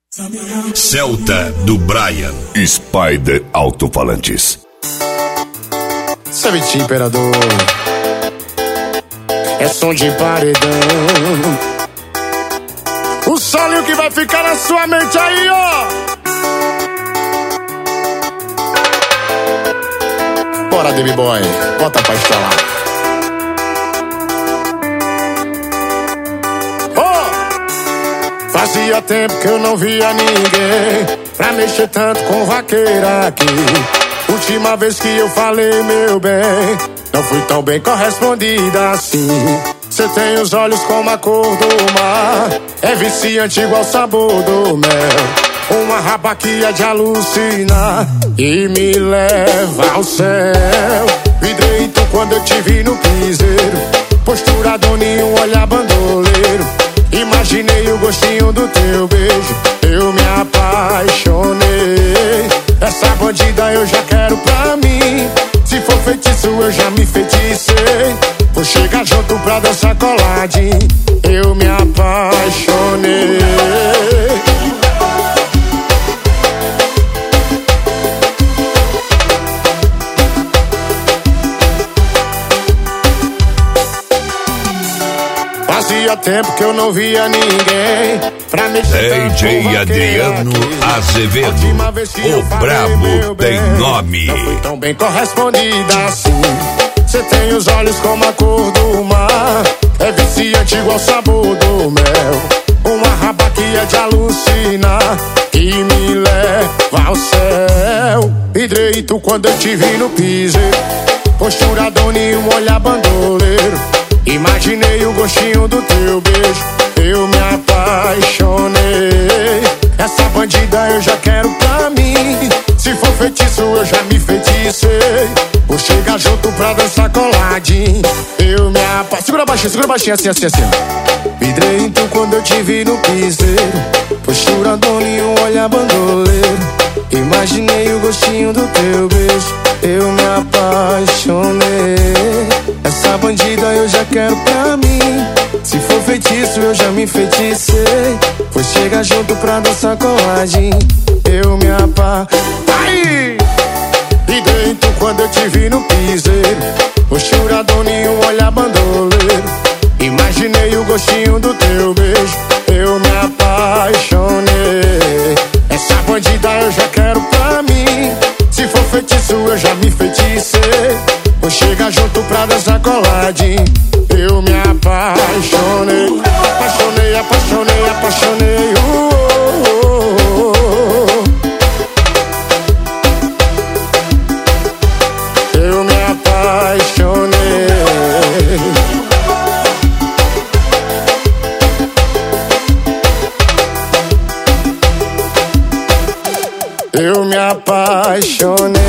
Celta do Brian. Spider Alto-Falantes. Sabe, imperador, é som de paredão. O solinho que vai ficar na sua mente aí, ó. Bora, Baby Boy, bota pra estralar. Fazia tempo que eu não via ninguém pra mexer tanto com vaqueira aqui. Última vez que eu falei, meu bem, não fui tão bem correspondida assim. Cê tem os olhos como a cor do mar, é viciante igual o sabor do mel. Uma raba que é de alucinar e me leva ao céu. Vidrei tu quando eu te vi no piseiro, postura doninho, um olhar bandoleiro. Imaginei o gostinho do teu beijo, eu me apaixonei. Essa bandida eu já quero pra mim, se for feitiço eu já me feticei. Vou chegar junto pra dançar coladinho, eu me apaixonei. Fazia tempo que eu não via ninguém pra mexer DJ Adriano Azevedo, o brabo tem nome. Não fui tão bem correspondida assim. Cê tem os olhos como a cor do mar, é viciante igual o sabor do mel. Uma raba que é de alucinar e me leva ao céu. Vidrei tu quando eu te vi no piseiro, postura doninho, um olhar bandoleiro. Imaginei o gostinho do teu beijo, eu me apaixonei. Essa bandida eu já quero pra mim, se for feitiço eu já me feticei. Vou chegar junto pra dançar coladinho, eu me apaixonei. Segura baixinho, assim, assim, assim. Vidrei então quando eu te vi no piseiro, postura doninho, um olhar bandoleiro. Imaginei o gostinho do teu beijo, eu me apaixonei. Essa bandida eu já quero pra mim, se for feitiço eu já me feticei. Vou chegar junto pra dançar coladinho, eu me apaixonei. E dentro quando eu te vi no piseiro, postura doninho, um olhar bandoleiro. Imaginei o gostinho do teu beijo, eu me apaixonei. Essa bandida eu já quero pra mim, se for feitiço eu já me feticei. Vou chegar junto pra dançar coladinho, eu me apaixonei. Apaixonei, apaixonei, apaixonei. Eu me apaixonei. Eu me apaixonei.